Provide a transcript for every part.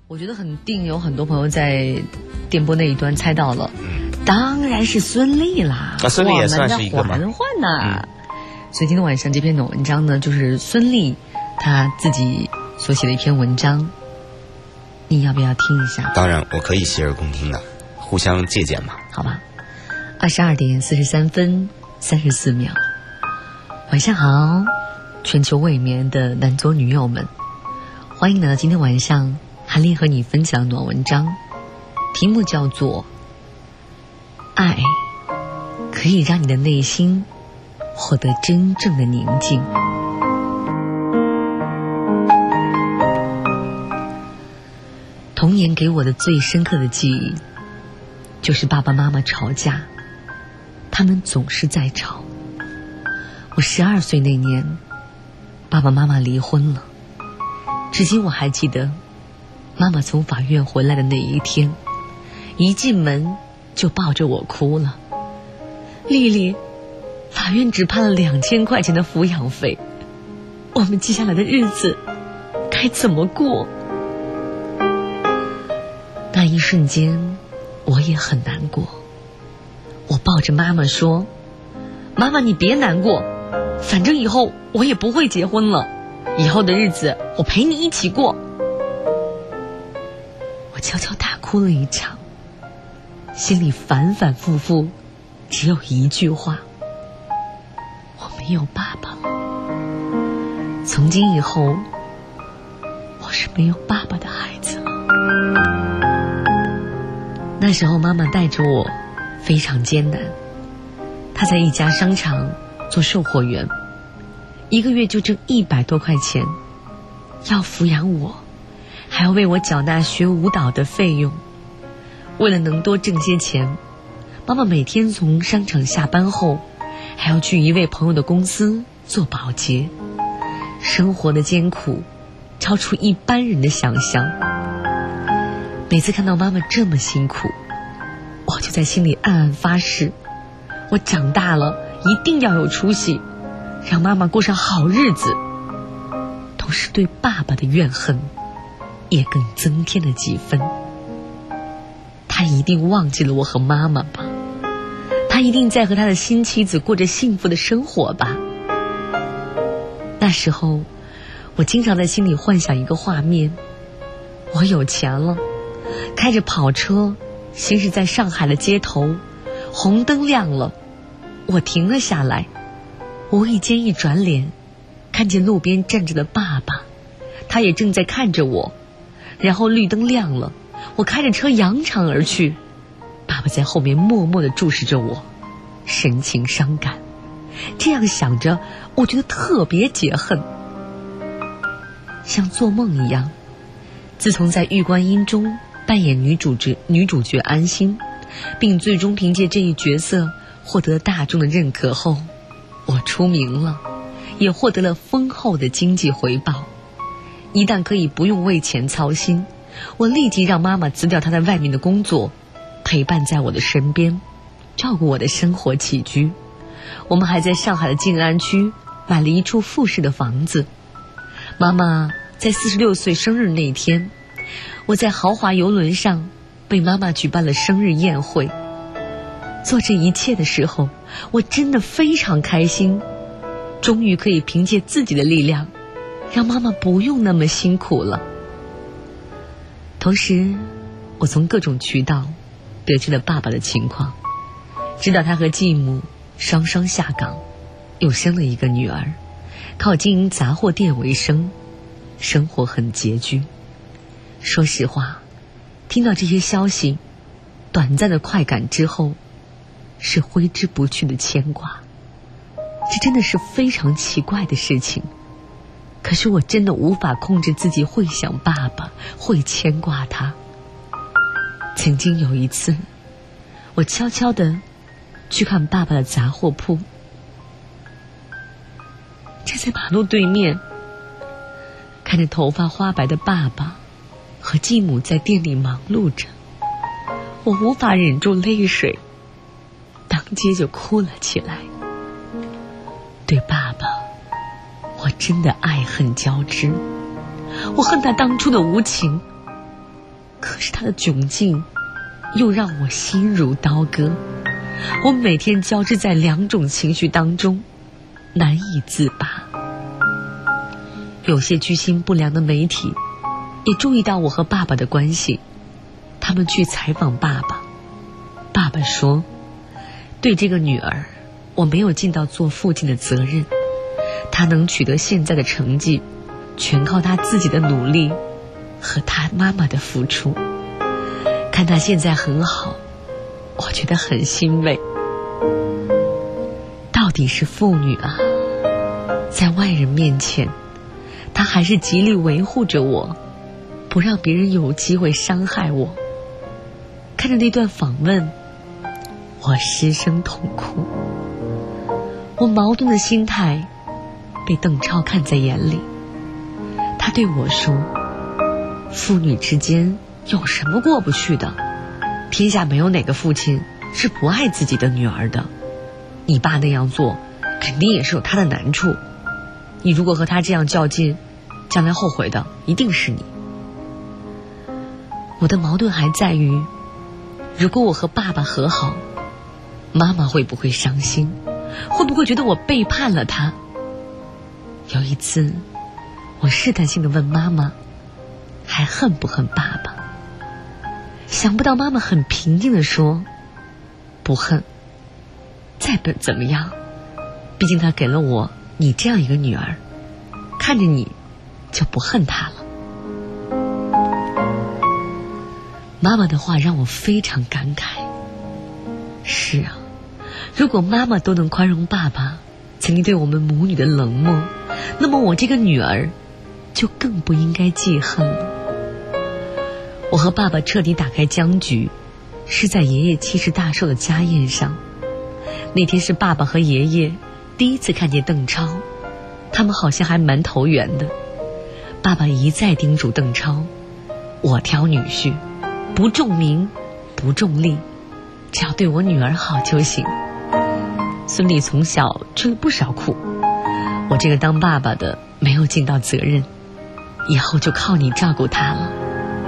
我觉得肯定有很多朋友在电波那一端猜到了，当然是孙俪啦。 孙俪也算是一个嘛。 我们的嬛呐。所以今天晚上这篇文章呢，就是孙俪她自己所写的一篇文章，你要不要听一下？ 当然，我可以洗耳恭听的，互相借鉴嘛。 好吧。22点43分34秒，晚上好，全球未眠的男左女右们，欢迎来到今天晚上韩丽和你分享暖文章，题目叫做爱可以让你的内心获得真正的宁静。童年给我的最深刻的记忆就是爸爸妈妈吵架，他们总是在吵。我12岁那年，爸爸妈妈离婚了，至今我还记得妈妈从法院回来的那一天，一进门就抱着我哭了。丽丽，法院只判了2000块钱的抚养费，我们接下来的日子该怎么过？那一瞬间我也很难过，我抱着妈妈说，妈妈你别难过，反正以后我也不会结婚了，以后的日子我陪你一起过。我悄悄大哭了一场，心里反反复复只有一句话，我没有爸爸了，从今以后我是没有爸爸的孩子了。那时候妈妈带着我非常艰难，她在一家商场做售货员，一个月就挣100多块钱，要抚养我，还要为我缴纳学舞蹈的费用。为了能多挣些钱，妈妈每天从商场下班后还要去一位朋友的公司做保洁，生活的艰苦超出一般人的想象。每次看到妈妈这么辛苦，我就在心里暗暗发誓，我长大了一定要有出息，让妈妈过上好日子。同时对爸爸的怨恨也更增添了几分。他一定忘记了我和妈妈吧，他一定在和他的新妻子过着幸福的生活吧。那时候我经常在心里幻想一个画面，我有钱了，开着跑车行驶在上海的街头，红灯亮了，我停了下来，无意间一转脸，看见路边站着的爸爸，他也正在看着我。然后绿灯亮了，我开着车扬长而去，爸爸在后面默默地注视着我，神情伤感。这样想着，我觉得特别解恨，像做梦一样。自从在《玉观音》中扮演女主角安心，并最终凭借这一角色获得大众的认可后，我出名了，也获得了丰厚的经济回报。一旦可以不用为钱操心，我立即让妈妈辞掉她在外面的工作，陪伴在我的身边，照顾我的生活起居。我们还在上海的静安区买了一处复式的房子。妈妈在46岁生日那天，我在豪华游轮上为妈妈举办了生日宴会。做这一切的时候，我真的非常开心，终于可以凭借自己的力量让妈妈不用那么辛苦了。同时我从各种渠道得知了爸爸的情况，知道他和继母双双下岗，又生了一个女儿，靠经营杂货店为生，生活很拮据。说实话，听到这些消息，短暂的快感之后是挥之不去的牵挂。这真的是非常奇怪的事情，可是我真的无法控制自己会想爸爸，会牵挂他。曾经有一次，我悄悄地去看爸爸的杂货铺，站在马路对面，看着头发花白的爸爸和继母在店里忙碌着，我无法忍住泪水，当街就哭了起来。对爸爸，我真的爱恨交织。我恨他当初的无情， 可是他的窘境又让我心如刀割。我每天交织在两种情绪当中，难以自拔。有些居心不良的媒体也注意到我和爸爸的关系，他们去采访爸爸。爸爸说，对这个女儿，我没有尽到做父亲的责任，她能取得现在的成绩，全靠她自己的努力和她妈妈的付出。看她现在很好，我觉得很欣慰。到底是妇女啊，在外人面前，她还是极力维护着我，不让别人有机会伤害我。看着那段访问，我失声痛哭。我矛盾的心态被邓超看在眼里，他对我说，父女之间有什么过不去的？天下没有哪个父亲是不爱自己的女儿的，你爸那样做肯定也是有他的难处，你如果和他这样较劲，将来后悔的一定是你。我的矛盾还在于，如果我和爸爸和好，妈妈会不会伤心？会不会觉得我背叛了她？有一次，我试探性地问妈妈，还恨不恨爸爸？想不到妈妈很平静地说，不恨，再不怎么样，毕竟他给了我你这样一个女儿，看着你就不恨他了。妈妈的话让我非常感慨。是啊，如果妈妈都能宽容爸爸曾经对我们母女的冷漠，那么我这个女儿就更不应该记恨了。我和爸爸彻底打开僵局，是在爷爷70大寿的家宴上。那天是爸爸和爷爷第一次看见邓超，他们好像还蛮投缘的。爸爸一再叮嘱邓超，我挑女婿，不重名，不重利，只要对我女儿好就行。孙俪从小吃了不少苦，我这个当爸爸的没有尽到责任，以后就靠你照顾她了。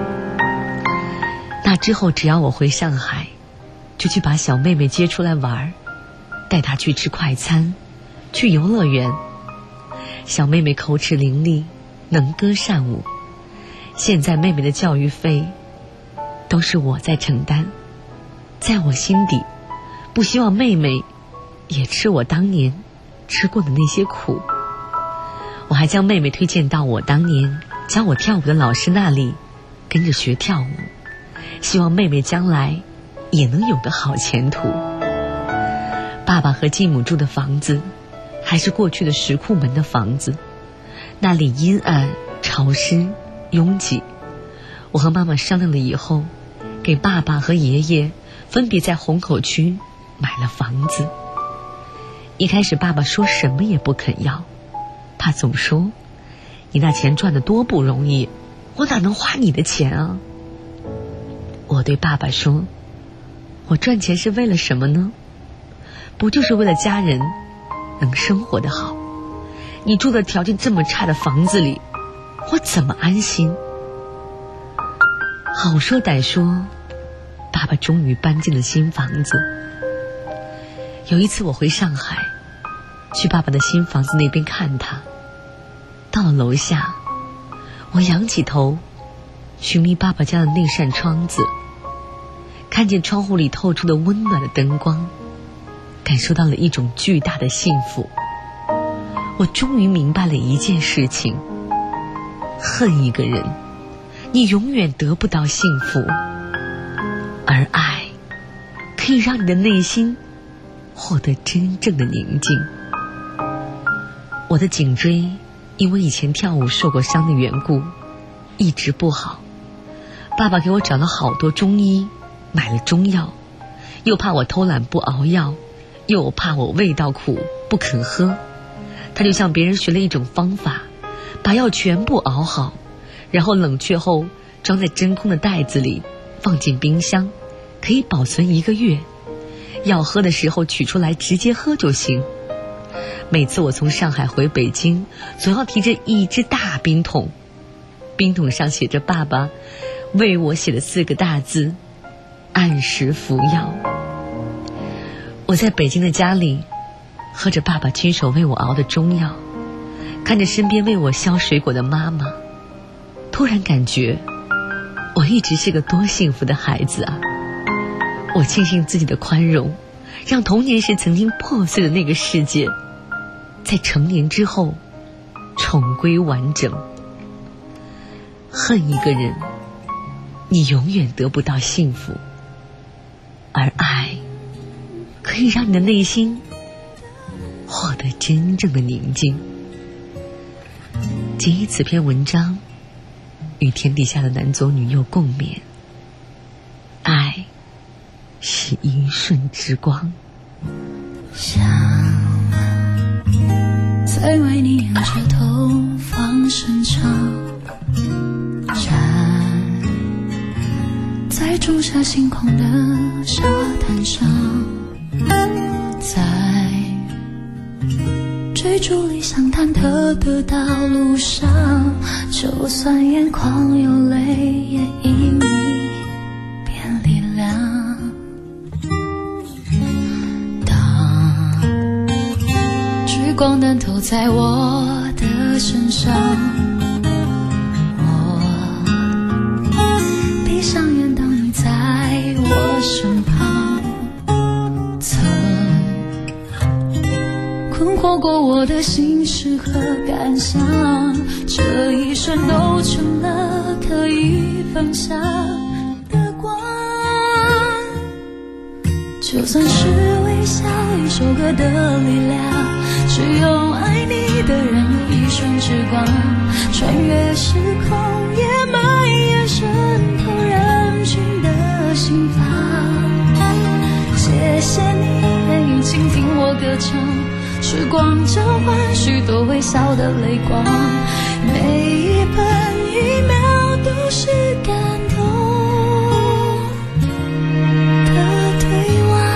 那之后只要我回上海，就去把小妹妹接出来玩，带她去吃快餐，去游乐园。小妹妹口齿伶俐，能歌善舞，现在妹妹的教育费都是我在承担。在我心底，不希望妹妹也吃我当年吃过的那些苦。我还将妹妹推荐到我当年教我跳舞的老师那里，跟着学跳舞，希望妹妹将来也能有个好前途。爸爸和继母住的房子还是过去的石库门的房子，那里阴暗、潮湿、拥挤。我和妈妈商量了以后，给爸爸和爷爷分别在虹口区买了房子。一开始爸爸说什么也不肯要，他总说，你那钱赚得多不容易，我哪能花你的钱啊？我对爸爸说，我赚钱是为了什么呢？不就是为了家人能生活得好？你住的条件这么差的房子里，我怎么安心？好说歹说，爸爸终于搬进了新房子。有一次我回上海，去爸爸的新房子那边看他，到了楼下，我仰起头寻觅爸爸家的那扇窗子，看见窗户里透出的温暖的灯光，感受到了一种巨大的幸福。我终于明白了一件事情，恨一个人，你永远得不到幸福，而爱可以让你的内心获得真正的宁静。我的颈椎因为以前跳舞受过伤的缘故一直不好，爸爸给我找了好多中医，买了中药，又怕我偷懒不熬药，又怕我味道苦不肯喝，他就向别人学了一种方法，把药全部熬好，然后冷却后装在真空的袋子里，放进冰箱，可以保存1个月，要喝的时候取出来直接喝就行。每次我从上海回北京，总要提着一只大冰桶，冰桶上写着爸爸为我写了4个大字：按时服药。我在北京的家里，喝着爸爸亲手为我熬的中药，看着身边为我削水果的妈妈，突然感觉我一直是个多幸福的孩子啊！我庆幸自己的宽容，让童年时曾经破碎的那个世界，在成年之后重归完整。恨一个人，你永远得不到幸福，而爱可以让你的内心获得真正的宁静。仅以此篇文章与天底下的男左女右共勉，爱是一瞬之光。 想再为你仰着头放声唱，站在仲夏星空的沙滩上，在追逐理想忐忑的道路上，就算眼眶有泪，也因你变力量。当聚光灯投在我的身上，我闭上眼，当你在我身旁，曾困惑过我的心事和感想，这一瞬都成了可以分享的光。就算是微笑一首歌的力量，只有爱你的人有一瞬之光，穿越时空也蔓延渗透人群的心房。谢谢你愿意倾听我歌唱，时光交换许多微笑的泪光，每一分一秒都是感动的对望。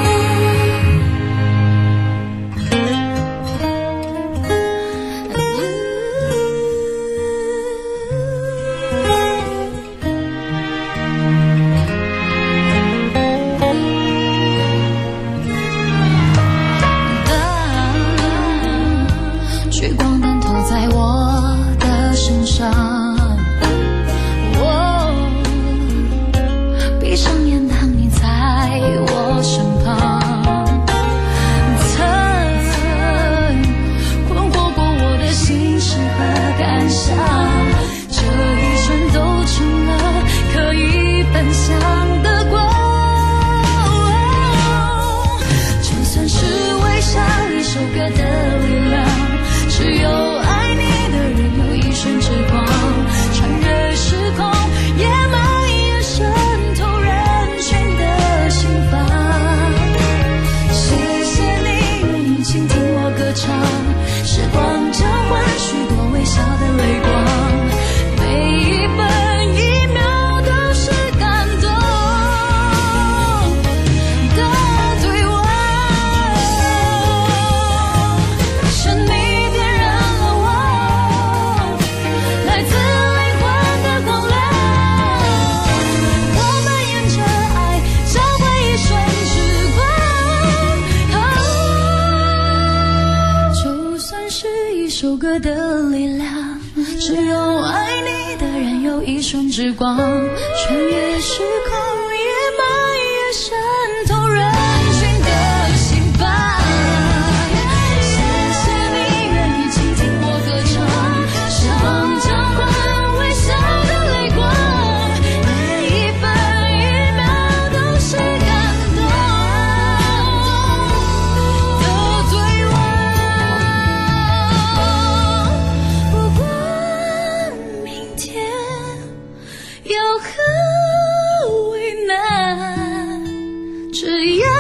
之光穿越时空也蔓延渗透人群的心房。谢谢你愿意倾听我歌唱，时光交换微笑的泪光，每一分一秒都是感动的对望。不管明天有何为难，只要